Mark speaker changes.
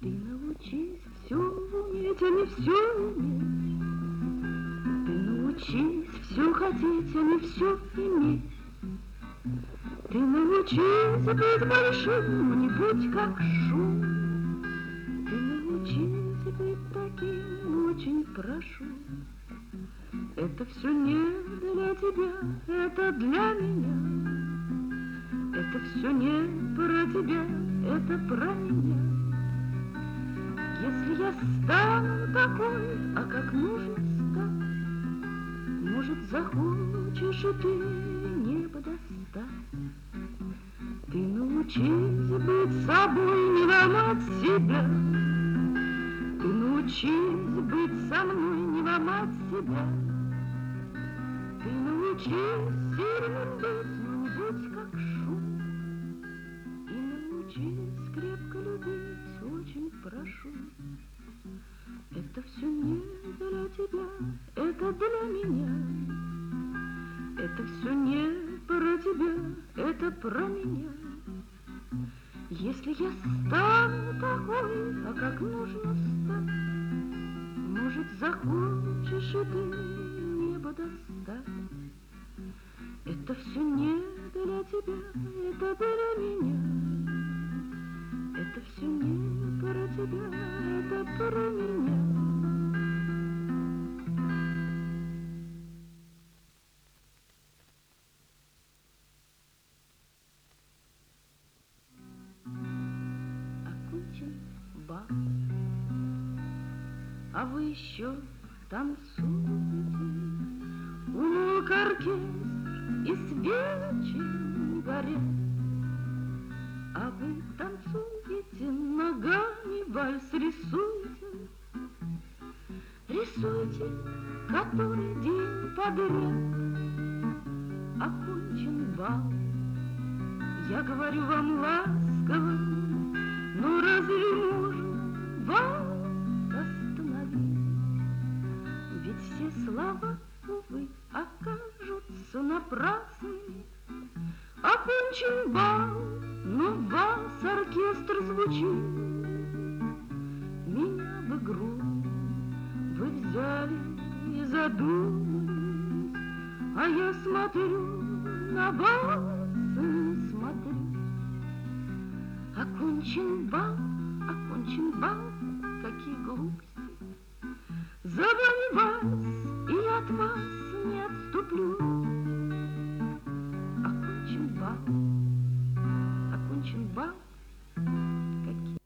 Speaker 1: Ты научись все уметь, а не все уметь. Ты научись все хотеть, а не все иметь. Ты научись быть большим, но не будь как шум. Ты научись быть таким, очень прошу. Это все не для тебя, это для меня. Это все не про тебя, это про меня. Если я стану такой, а как нужно стать, может, захочешь и ты небо достать. Ты научись быть собой, не ломать себя. Ты научись быть со мной, не ломать себя. Ты научись сильным быть, но не будь как шум. И научись крепко любить, очень прошу. Это все не для тебя, это для меня. Это все не про тебя, это про меня. Если я стану такой, а как нужно стать, может, захочешь и ты небо достать. Это все не для тебя, это для меня. Это все не про тебя, это про меня. Окончен бал, а вы еще танцуете. Умолк оркестр и свечи горят, а вы танцуете, ногами вальс рисуете. Рисуете который день подряд. Окончен бал, я говорю вам ласково, но разве можно вас остановить? Ведь все слова, увы, окажутся напрасными. Окончен бал, но вас оркестр звучит. Меня в игру вы взяли и задумались, а я смотрю на вас и смотрю. Окончен бал, какие глупости. За вами вальс,